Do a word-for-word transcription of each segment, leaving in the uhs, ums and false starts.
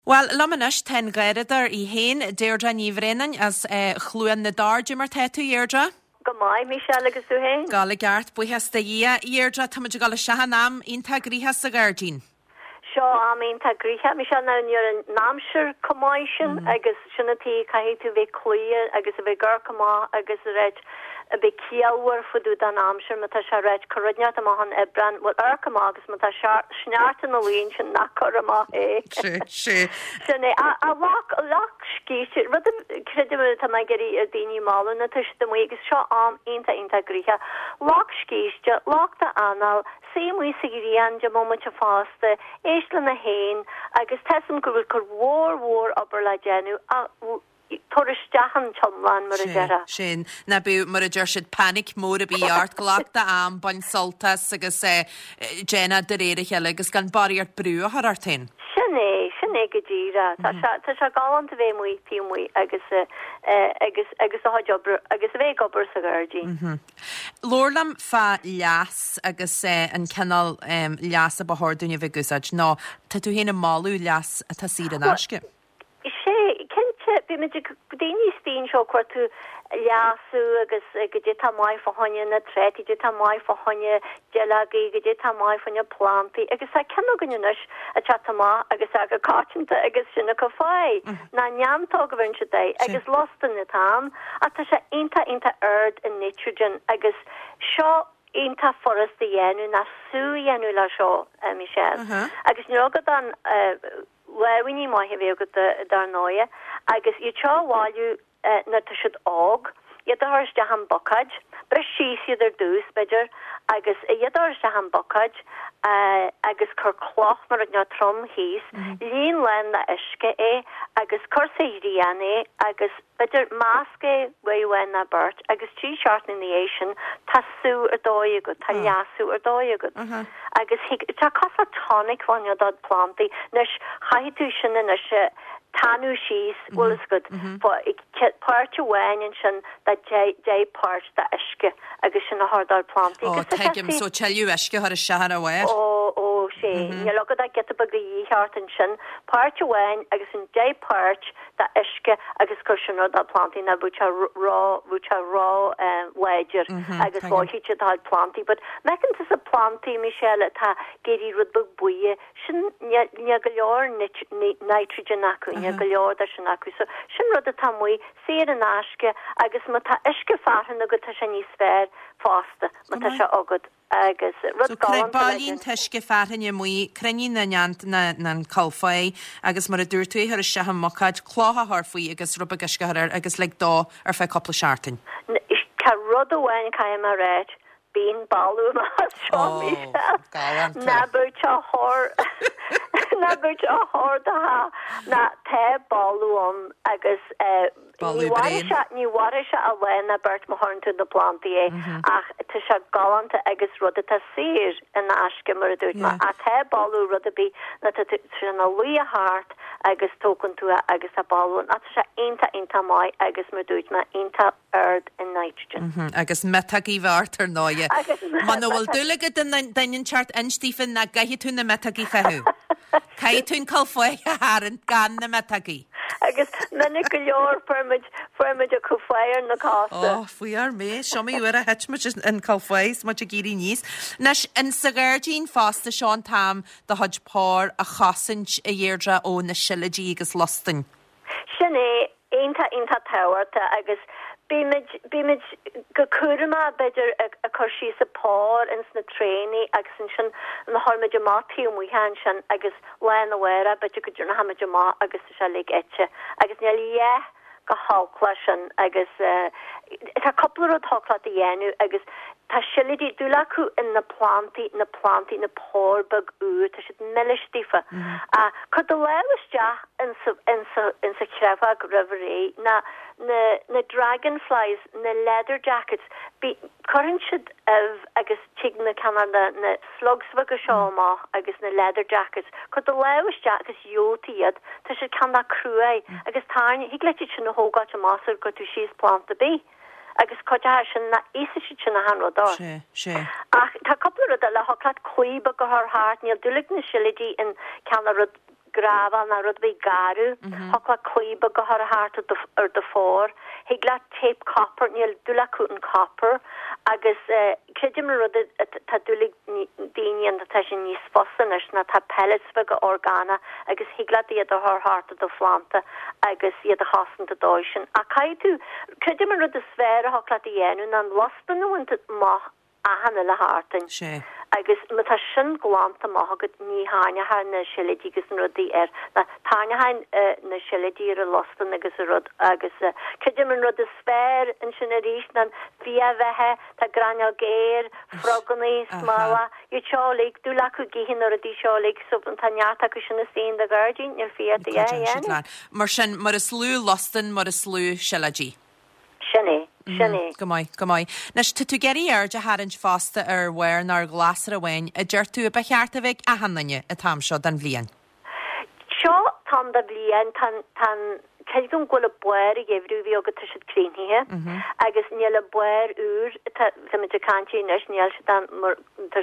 Well, lamanis ten gairidar I hain Deirdre Níomhrénan as uh, chluan na dardi mar tetu Deirdre. Gomai Michelle agus tú hain. Gala gart buhas da ia Deirdre tamid gala shahanam inta griha sa gardin. Seo am inta griha Michelle na níor an námsir comai sin agus sinnatí caihi tú bheith clia agus a bheith gur comá agus a réid a bheith cialhar fudú dan námsir ma tá se réid corudneat am han ebran wat ar comá agus ma tá sneart an a líon sin nachor am é. Sí, sí. Sinné a a lach lach scíise rud credim tá mai geri ar daoine mála na tuis do agus seo am inta inta griha lach scíiste lach da anal sé mu sigirian de moment a fásta éisle na hain agus tesam go bhfuil gur mhór mhór obair le déanú a Torristeachan chomlan mar a dera. Sin na bu mar a dúirsid panic mór a bí art glach da am bain soltas agus eh, Jenna de réire heile agus gan bariart brú a har artain. Sinné, sinné go díra. Tá se galant a bheith mui tí mui agus agus agus a hajobr agus a bheith gobr sa gardí. Lorlam fa leas agus eh, an canal um, leas a bahordúne bheith gusad. No, tá tú héna málu leas a tá sír an asce? sé kente be me déní steen seo cuatú leasú agus go dé tá mai fá honne na treti dé tá mai fá honne gelagi go dé tá mai fanne planti agus a ken gonneis a chatama agus a go cáta agus sinna go fáid na neamtá go vin dé agus lostan na tam a tá se inta inta erd in nitrogen agus seo inta forest de yennu na sú yennu la seo uh, Michelle agus nogad an uh, Lewiní mai he go dar noie agus i cháháú na tuisiid ág iadharste han bocad bre síiad ar dús beidir agus iadharste han bocad agus chur cloch mar ag na trom híos líon len na isce é agus chusaíana agus beidir másce bhhain na burt agus tí seart in the Asian tasú ar dóige go tá leasú ar dóige go agus tá casa tonic bhaine dad plantaí nes chaithú sin in se tanú síos bhil is good páirte bhhain sin da dé páirt da isce agus sin na hardar plantaí. Ó, teigim so teilú isce har a seaar a bhhair? Ó, ó, sé. Ní logad a get a bag íheart an sin páirte bhhain agus in dé páirt da isce agus cusisiú da plantaí na búte rá búte rá weidir agus bhíte dá plantaí, but mecin is a plantaí Michelle tá géirí rudbug buie sin ní go leor nitrogen acu ní go leor da sin acu so sin rud a tá muoi sé an asce agus ma tá isce farhan agad tá se níos sfr fásta ma tá se agad agus rud balín teisce farhan muoi crení na neant na na calfaí agus mar a dúirtuí ar a se mocad chlátha harfaí agus rubba gascahar agus le dá ar fe coppla seartain. Tá rud ahhain caiim a réit bín balú mar seo na bute hor na bute hor da ha na te balúon agus ní war se a lena bert ma hornú na plantié ach te se galanta agus rud a sir in na asce mar dút ma a te balú rud a bí na na lu a hart agus tócan tú agus a balún a se einta einta mai agus mar dút ma einta erd in nitrogen agus metagí bhart ar náie man bhfuil dúlaga den dainn chart instífin na gaithí tún na metagí fehu cai tún calfoi a háan gan na metagí agus mena go leor fermid fermid a coféir na cásta. Ó, faoi ar mé, seo mé uair a hetmid in calféis, mu a géirí níos. Nes in sagardín fásta seán tam de hud pór a chasint a dhéirdre ó na siladí agus lostain. Sinné, einta einta táhairta agus Bímid go cuama beidir a chuirsí sa pór ins na tréní agus sin sin na harmid mátíí muhan sin agus lein ahra beidir go dúna haid má agus se le ete agus ne lé go hála sin agus tá coppla tála a dhéennn agus tá silidí dúlaú in na plantaí na plantaí na pórbag ú tá si meistífa a chu do leiste in in sa crefah riveré na na na dragonflies na leather jackets be current should of agus tigna Canada na slugs va go shoma agus na leather jackets could the lowest jackets yotiad ta should can that crué agus tiny he let you na hoga to master go to she's plant the bee agus coja sin na isa si na hanro dar sé sé ach tá couple of the la hoklat kuiba go her heart near dulig na shilidi in Canada grafal na rud bhí garú hogla clíba go har hart ar de fór higla tape copper níl dula cútan copper agus credim rud tá dulig daine an tá sin níos fosan is na tá pellets go organa agus higla iad a har hart do flanta agus iad a hasan de doisian a caiú credim rud a sfér hogla dhéanú an lostanú má a hanna le hartain agus me tá sin glánta mágad ní háine ha na siledí gus an rudí ar na táine hain na siledí ar a lostan agus a rud agus ceidir an rud a sfér in sin a rís na fiavethe tá granal géir froganí smála i teálaigh dú lecu gihin ar a dí seálaigh sub an taneata go sinna sin de Virgin ar fiat a mar sin mar is slú lostan mar is slú siledí. Sinné. Sinné. Go mai, go mai. Nes tu tú geirí ar de haint fásta ar bhhair nar glasar a bhain a dúir tú a becheartta bheith a hannaine a tam seo den bblion. Seo tam da blian tan tan ceún gola buir i ggéhrú bhí agad tu siad clínithe agus níl a buir úr sa mid cantí nes níl si mar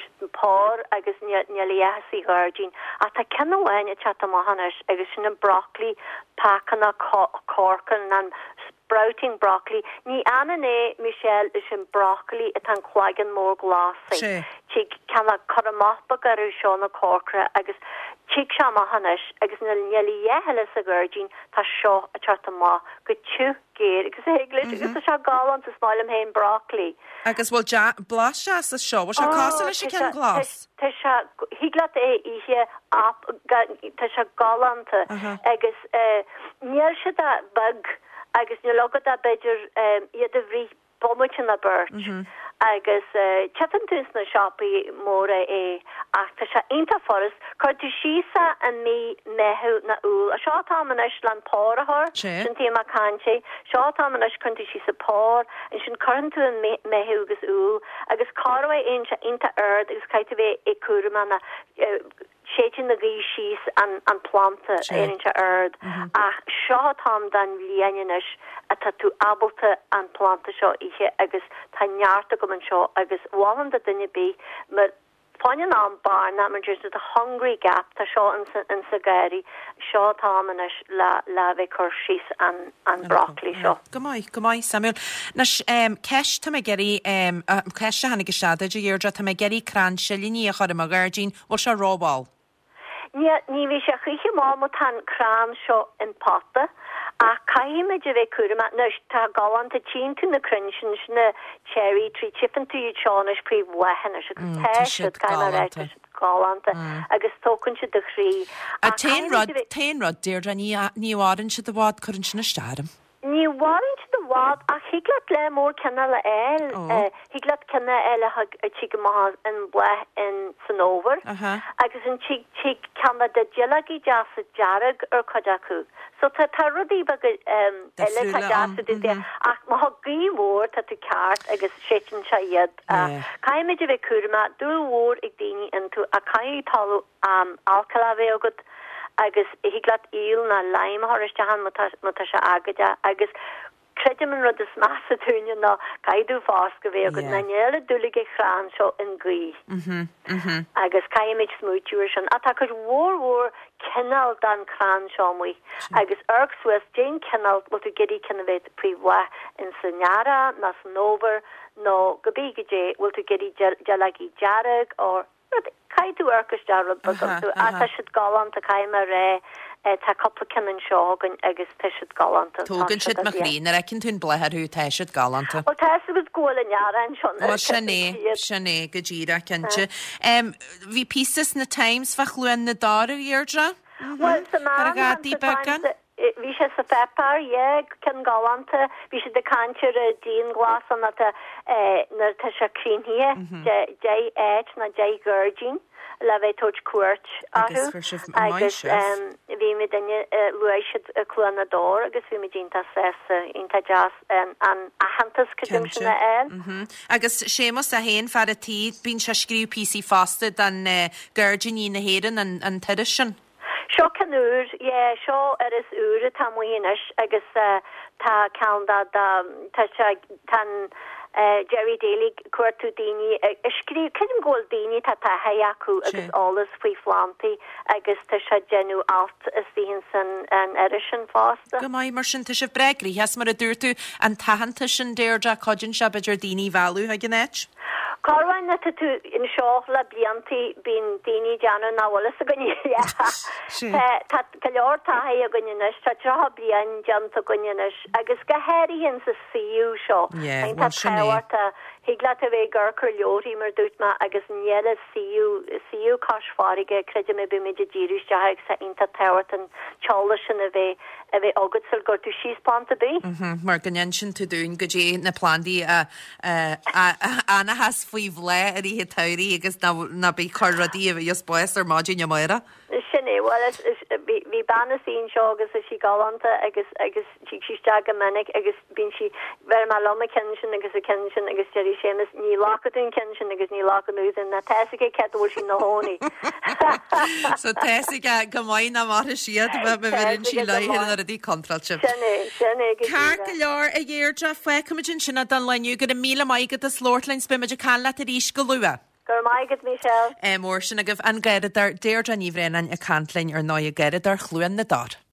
pár agus níl éhasí Virgin a tá cenahhain a chat amhanis agus sinna broccoli pacanna corcan an sprouting broccoli ní anna Michelle is sin broccoli a tan chlágan mór glasing tí canna choramachpa gar seánna corcra agus Chick Shama Hanish, agus na nearly yehele sa Virgin, ta seo a charta ma, go chu gear, agus heglit, agus a sha galant to smile him hain broccoli. Agus well ja blas ja sa seo, was sha castle she can glass. Ta sha higlat e ihe up ta sha galant agus uh near she da bug agus ne logo da bejer um ye de vri bommich na birch. Agus chatan na shoppi more e ach ta inta forest card to shisa and me mehu na ul a shot am an ishlan por her sin tema kanche shot am an ish kunti shisa por and shin current to mehu gus ul agus carway incha inta earth is kaitave e kurmana Shechin the gishis and and planta incha earth a shot am dan lianish a tatu abalta and planta sho ihe agus tanyarta goman sho agus wallan da dinne be but Fanyan an bar na man just the hungry gap ta sho in in sagari sho tamanish la la ve kurshis and and broccoli sho Gomai gomai Samuel nas um kesh ta me geri um kesh hanna geshada je yerja ta me geri kran shelini a chod ma Virgin what sha robal Ni ni vi sha khihi ma mo tan kran sho in potta a kaime je ve kurma nush ta galant a chin to na crunchen na cherry tree chippen to you chonish pre wahanish test kaime galant agus tokun se de chri a ten rod ten rod dear ni ni waden se de wad current na stadam Ni warint the wad a higlat le more canala el higlat canna el a chigma and blah in Sanover agus in chig chig canna de jelagi jas jarag or kajaku so ta tarudi bag um ele kajasu de ach ma gi word at the cart agus shetin chayad kai me de kurma do word igdini into a kai talu um alkalave ogut agus higlat il na lime horistahan mutasha agaja agus credim rod is Macedonia na gaidu faska ve agad na nele dulige kran sho in gui mhm agus kaimage smoochuation attacker war war kenal dan kran sho mui agus erk swiss jane kenal what to gedi kenavet priwa in Senyara na Sanover no gabigije will to gedi jalagi jarag or Kai to orchestra but ata should galant a kaima re ta couple and shog and agus te should galant Togan shit McLean er ekin tún bleher who te should galant Well ta was goal in yara and shon Well shane shane gajira kenche um vi pieces na times fachluan na daru yerdra Well the man vi sé sa pepper yeah can galanta vi sé de cancher dean glass on that eh na ta cream here j h na j Virgin la ve touch court agus um vi me den luishid clonador agus vi me jinta ses inta jazz an an ahantas kedumshna el agus sémas a hen far a tid bin se skriw P C faster dan Virgin in na heden an an tradition Seo canúr, yeah, seo ar is úr tamuínis agus uh, tá canda da tá tan Jerry Daly cuairú daoine scríú cin ggóil daoine tá tá haú agus álas faoi flantaí agus tá se genú alt a síon san an erisin fásta. Go maiid mar sin tá sih bregrií heas mar a dúirtú an tahananta sin déirde codin se beidir daoine bhealú a gnéit? Carhain na tú in seo le blianttí bín daoine deanna náhla a gine Tá go leor tathe a gine tá trotha blian deanta gine agus go héiríonn sa siú seo táhairta higla a bheith ggurcur leorí mar dúitma agus níile siú siú cáisfáige creide mé bu méidir díús deag sa inta teirt an teála sin a bheith a bheith agadsal gur tú síospáanta bí. Mar gannn sin tú dún go dé na plandaí anna has faoi bhlé a ihe teirí agus na bí choradí a bheith jos bues ar mádín mara? Sinné well hí banna sín seo agus a si galanta agus agus si síiste go minic agus bín si ver má loma kensin agus a kensin agus jeí sémas ní láchaún kensin agus ní láchaúsin na teige ceúil sin na hóní. So teige go maiid na mar siad be bhrin sí leihir ar a dí contraltse. Car go leor a dhéirdre fe cumidjin sinna dan leniu go a míle maigad a slórtlein spimiidir calla a ríis go lua. Gur maigad Michelle. E mór sin a goh an gaiad ar déir an níhréin a cantlein ar ná a gaiad ar chluúan na dar.